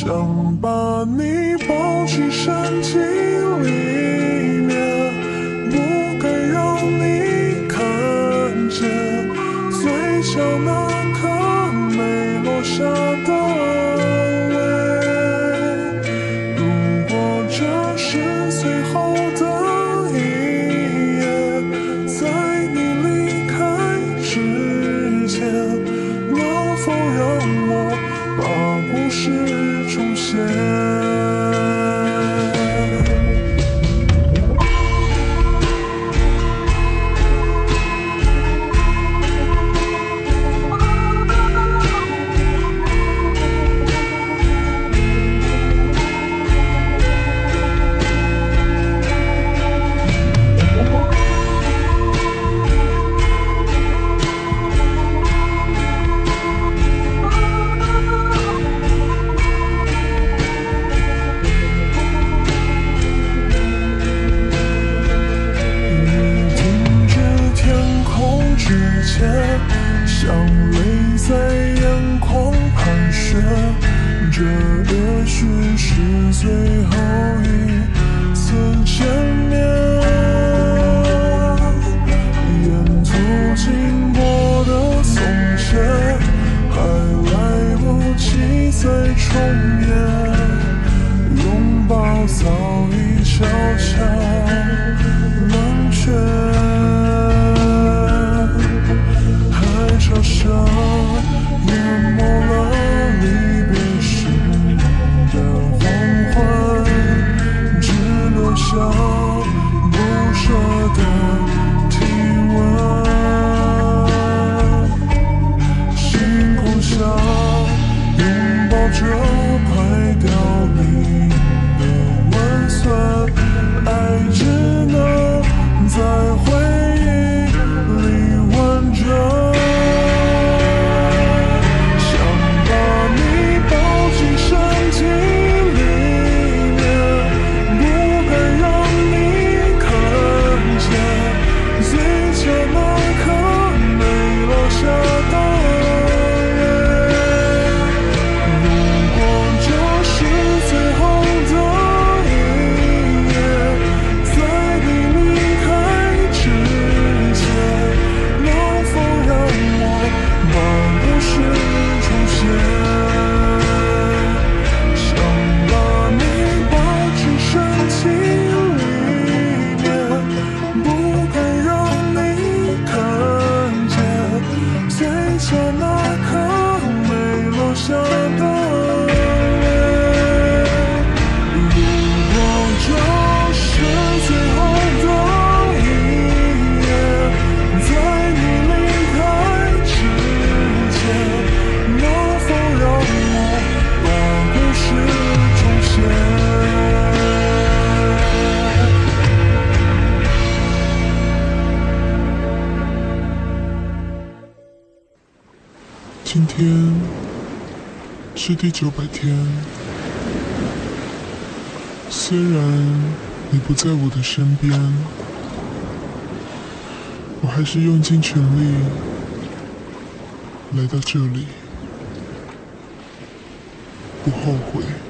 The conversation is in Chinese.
想把你抱进身体里面，不该让你看见嘴角那颗没落下的泪。如果这是最后的一夜，在你离开之前，能否让我把故事重写？像泪在眼眶盘旋，这也许是最后一次见面。沿途经过的从前，还来不及再重演，拥抱早已悄悄冷却。潮声淹没了离别时的黄昏，只留下不舍的体温。星空下拥抱着快凋零的温存，爱只能在回忆里完整。今天是第900天，虽然你不在我的身边，我还是用尽全力来到这里，不后悔。